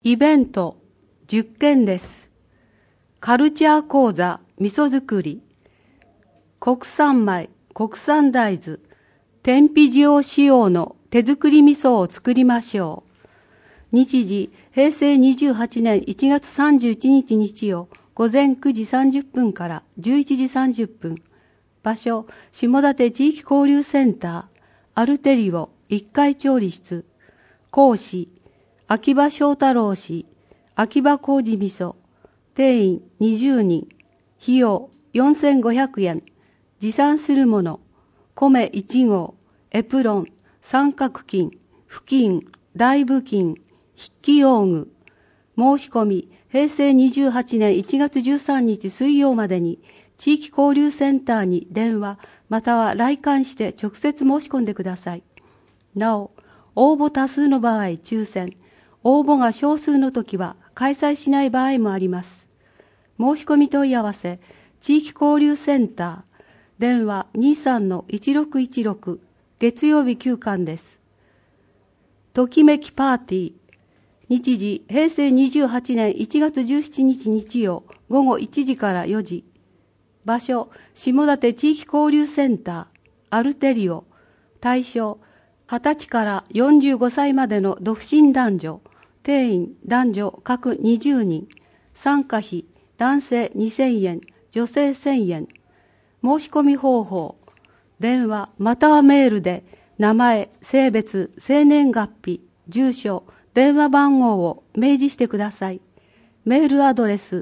イベント10件です。カルチャー講座味噌作り。国産米、国産大豆、天日塩使用の手作り味噌を作りましょう。日時、平成28年1月31日日曜、午前9時30分から11時30分。場所、下館地域交流センター、アルテリオ1階調理室。講師、秋葉正太郎氏、秋葉麹味噌。定員20人。費用4500円。持参するもの、米1合、エプロン、三角巾、布巾、大布巾、筆記用具。申し込み、平成28年1月13日水曜までに、地域交流センターに電話、または来館して直接申し込んでください。なお、応募多数の場合抽選、応募が少数の時は開催しない場合もあります。申し込み問い合わせ、地域交流センター、電話 23-1616 月曜日休館です。ときめきパーティー。日時、平成28年1月17日日曜午後1時から4時。場所、下館地域交流センター、アルテリオ。対象、20歳から45歳までの独身男女。定員、男女各20人。参加費、男性2000円、女性1000円。申し込み方法、電話またはメールで名前、性別、生年月日、住所、電話番号を明示してください。メールアドレス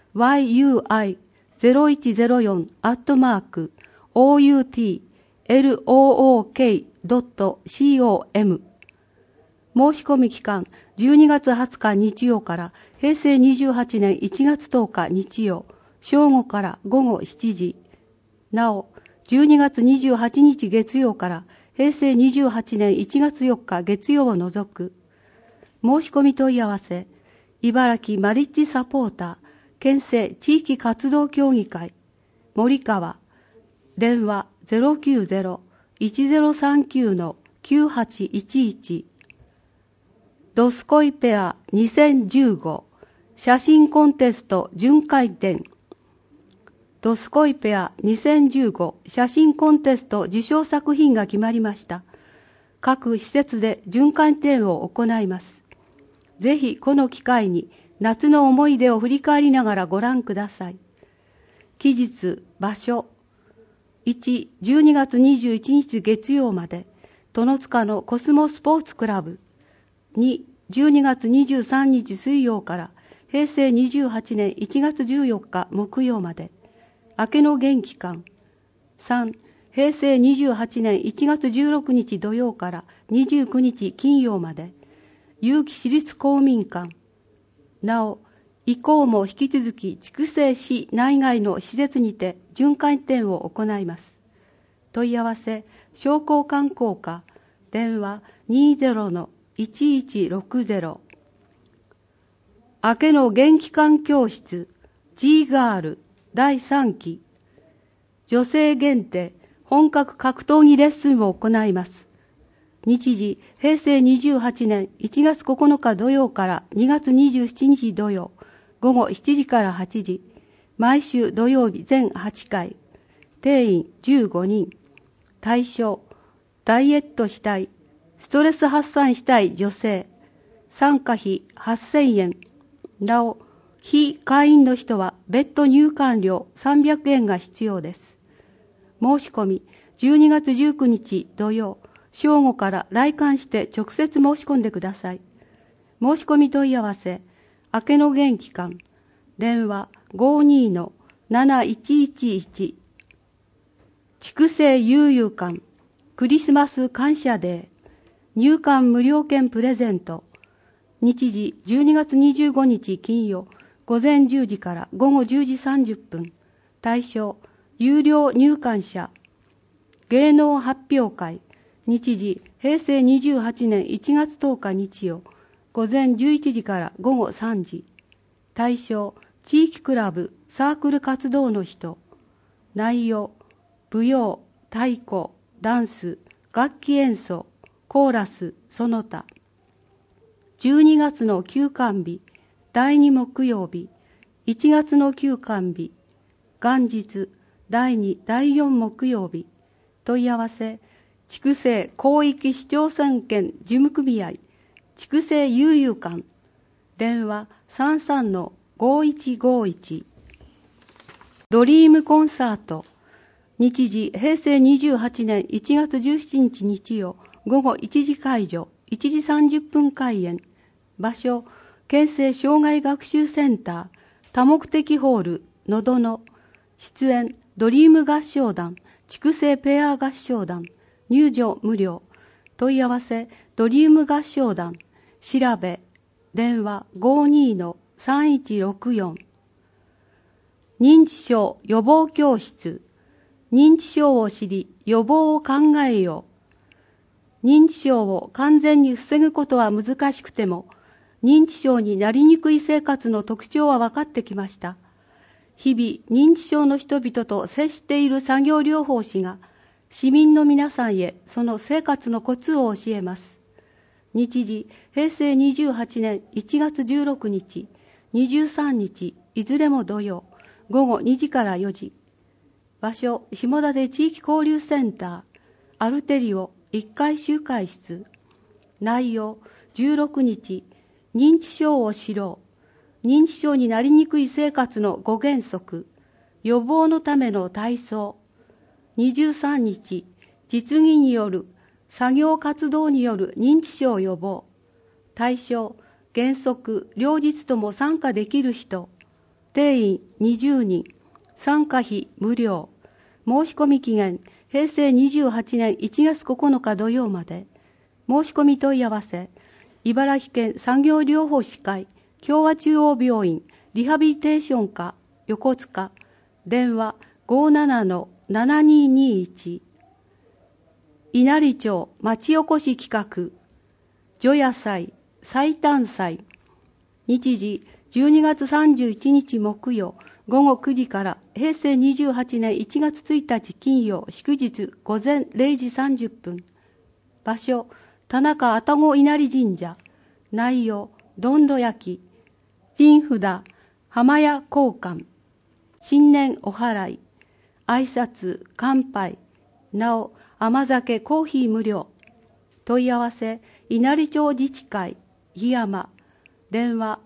yui0108-outlook.com。 申し込み期間12月20日日曜から平成28年1月10日日曜正午から午後7時。なお、12月28日月曜から平成28年1月4日月曜を除く。申し込み問い合わせ、茨城マリッジサポーター、県政地域活動協議会、森川、電話 090-1039-9811。ドスコイペア2015写真コンテスト巡回展。ドスコイペア2015写真コンテスト受賞作品が決まりました。各施設で巡回展を行います。ぜひこの機会に夏の思い出を振り返りながらご覧ください。期日、場所。1、12月21日月曜まで、殿塚のコスモスポーツクラブ。2、12月23日水曜から平成28年1月14日木曜まで、明けの元気館。3、平成28年1月16日土曜から29日金曜まで、結城市立公民館。なお、以降も引き続き筑西市内外の施設にて巡回展を行います。問い合わせ、商工観光課、電話 20-1160。明けの元気館教室、G ガール第3期。女性限定、本格格闘技レッスンを行います。日時、平成28年1月9日土曜から2月27日土曜、午後7時から8時。毎週土曜日全8回。定員15人。対象、ダイエットしたい、ストレス発散したい女性。参加費8000円。なお、非会員の人は別途入館料300円が必要です。申し込み、12月19日土曜、正午から来館して直接申し込んでください。申し込み問い合わせ、明けの元気館、電話 52-7111。筑西悠々館、クリスマス感謝デー、入館無料券プレゼント。日時12月25日金曜、午前10時から午後10時30分。対象、有料入館者。芸能発表会。日時、平成28年1月10日日曜、午前11時から午後3時。対象、地域クラブ、サークル活動の人。内容、舞踊、太鼓、ダンス、楽器演奏、コーラス、その他。 12月の休館日、第2木曜日、1月の休館日、元日、第2、第4木曜日、問い合わせ、筑西広域市町村圏事務組合、筑西悠々館、電話33-5151。ドリームコンサート、日時平成28年1月17日日曜、午後1時会場、1時30分開演。場所、県政障害学習センター、多目的ホール、のどの。出演、ドリーム合唱団、筑西ペア合唱団。入場無料。問い合わせ、ドリーム合唱団。調べ、電話52-3164。認知症予防教室。認知症を知り、予防を考えよう。認知症を完全に防ぐことは難しくても、認知症になりにくい生活の特徴は分かってきました。日々、認知症の人々と接している作業療法士が、市民の皆さんへその生活のコツを教えます。日時、平成28年1月16日、23日、いずれも土曜、午後2時から4時。場所、下館地域交流センター、アルテリオ1階集会室。内容、16日、認知症を知ろう。認知症になりにくい生活の5原則。予防のための体操。23日、実技による作業活動による認知症予防。対象、原則、両日とも参加できる人。定員20人。参加費無料。申し込み期限、平成28年1月9日土曜まで。申し込み問い合わせ、茨城県産業療法士会、協和中央病院、リハビリテーション科、横須賀、電話57-7221。稲荷町町おこし企画、除夜祭、祭誕祭。日時、12月31日木曜、午後9時から平成28年1月1日金曜祝日午前0時30分。場所、田中愛宕稲荷神社。内容、どんど焼き。神札、浜屋交換。新年お祓い。挨拶、乾杯。なお、甘酒、コーヒー無料。問い合わせ、稲荷町自治会、檜山。電話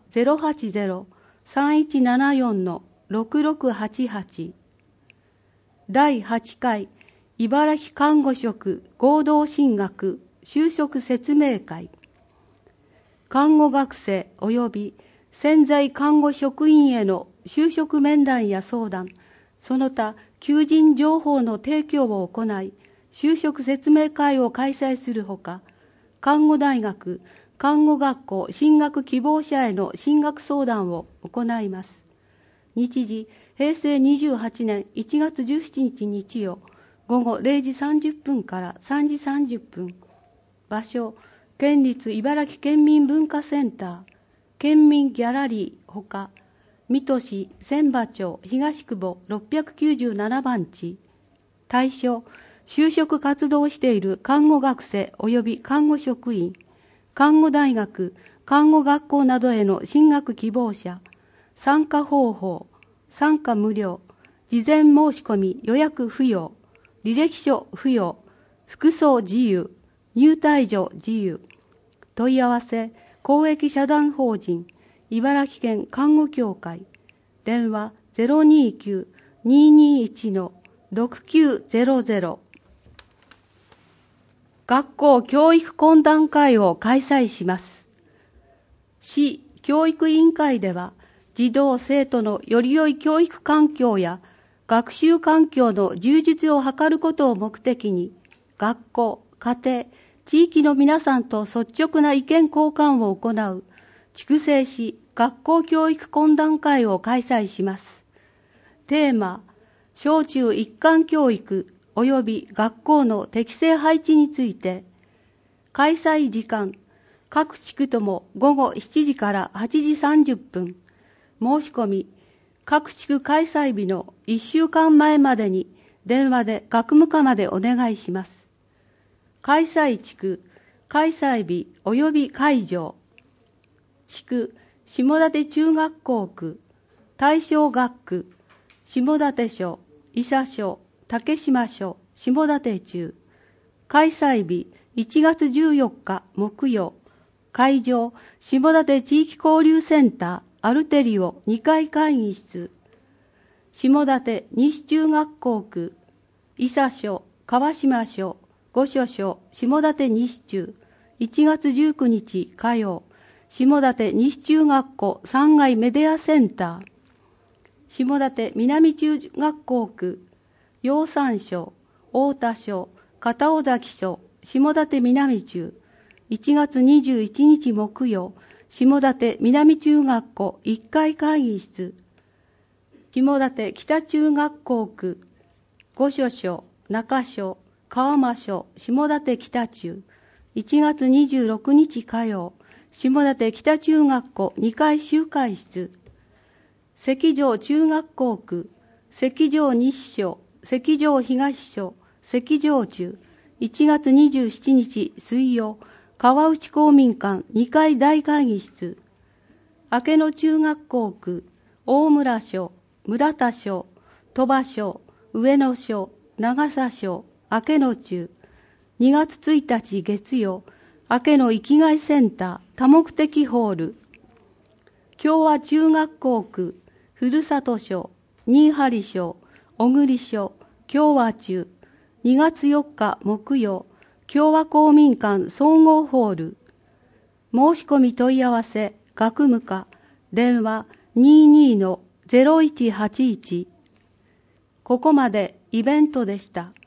080-3174-6688。第8回茨城看護職合同進学就職説明会。看護学生及び潜在看護職員への就職面談や相談、その他求人情報の提供を行い、就職説明会を開催するほか、看護大学、看護学校進学希望者への進学相談を行います。日時、平成28年1月17日日曜、午後0時30分から3時30分。場所、県立茨城県民文化センター、県民ギャラリーほか、水戸市千葉町東久保697番地。対象、就職活動をしている看護学生及び看護職員、看護大学、看護学校などへの進学希望者。参加方法、参加無料、事前申し込み予約不要、履歴書不要、服装自由、入退場自由。問い合わせ、公益社団法人、茨城県看護協会。電話029-221-6900。学校教育懇談会を開催します。市教育委員会では、児童生徒のより良い教育環境や学習環境の充実を図ることを目的に、学校、家庭、地域の皆さんと率直な意見交換を行う筑西市学校教育懇談会を開催します。テーマ、小中一貫教育及び学校の適正配置について、開催時間、各地区とも午後7時から8時30分、申し込み、各地区開催日の1週間前までに電話で学務課までお願いします。開催地区、開催日及び会場。 地区下館中学校区、大正学区、下館署、伊佐署、竹島署、下館中。開催日1月14日木曜。会場下館地域交流センターアルテリオ2階会議室。下館西中学校区、伊佐署、川島署、御所署、下館西中。1月19日火曜。下館西中学校3階メディアセンター。下館南中学校区、養蚕所、太田所、片尾崎所、下館南中。1月21日木曜、下館南中学校1階会議室。下館北中学校区、御所所、中所、川間所、下館北中。1月26日火曜、下館北中学校2階集会室。関城中学校区、関城西所、関城東所、関城中。1月27日水曜、川内公民館2階大会議室。明野中学校区、大村所、村田所、鳥羽所、上野所、長佐所、明野中。2月1日月曜、明野生きがいセンター多目的ホール。共和中学校区、ふるさと所、新張所、小栗所、共和中。2月4日木曜、共和公民館総合ホール。申し込み問い合わせ、学務課、電話 22-0181。ここまでイベントでした。